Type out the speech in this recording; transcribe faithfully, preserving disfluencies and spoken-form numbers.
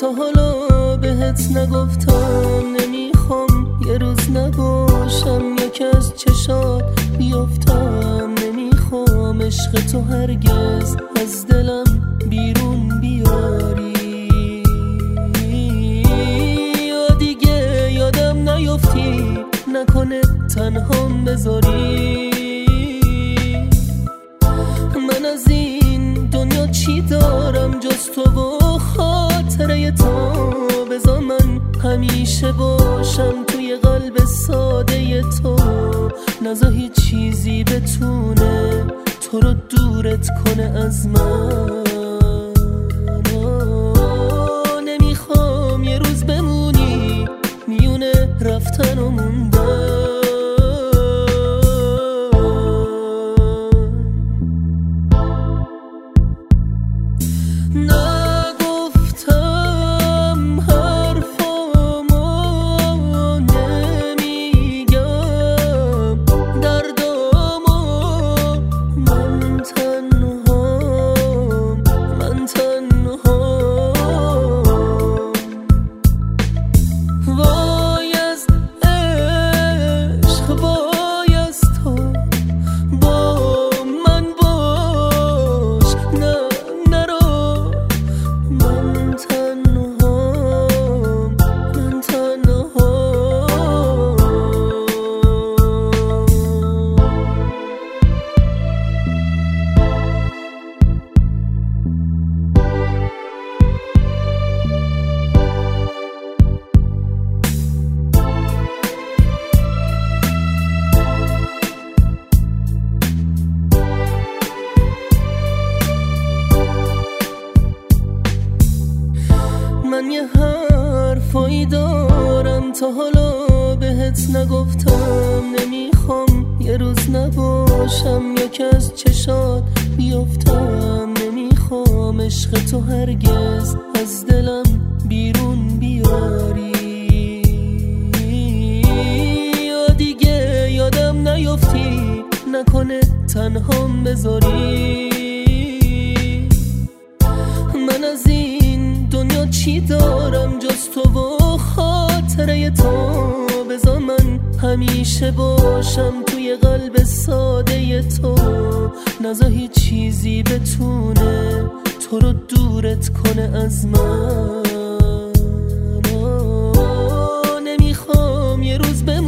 تا حالا بهت نگفتم، نمیخوام یه روز نباشم یکی از چشات بیافتم. نمیخوام عشق تو هرگز از دلم بیرون بیاری، یا دیگه یادم نیفتی، نکنه تنهام بذاری. من از این دنیا چی دارم جز تو و خاطره تو، بذار من همیشه باشم توی قلب ساده تو. نذار هیچ چیزی بتونه تو رو دورت کنه از من. نمیخوام یه روز بمونی میونه رفتن و موندن. نگفتم حرفامو نمیگم، دردامو من تنهام، من تنهام. وای از عشق، وای از تو، با من باش، نه نرو. من تنهام، من تنهام. من یه حرفایی دارم تا حالا بهت نگفتم، نمیخوام یه روز نباشم یکی از چشات بیافتم. نمیخوام عشق تو هرگز از دلم بیرون بیاری، یا دیگه یادم نیفتی، نکنه تنهام بذاری. من از این دنیا چی دارم جز تو و خاطره تو، بذار من همیشه باشم توی قلب ساده تو. نذار هیچ چیزی بتونه تو رو دورت کنه از من. نمیخوام یه روز بمونی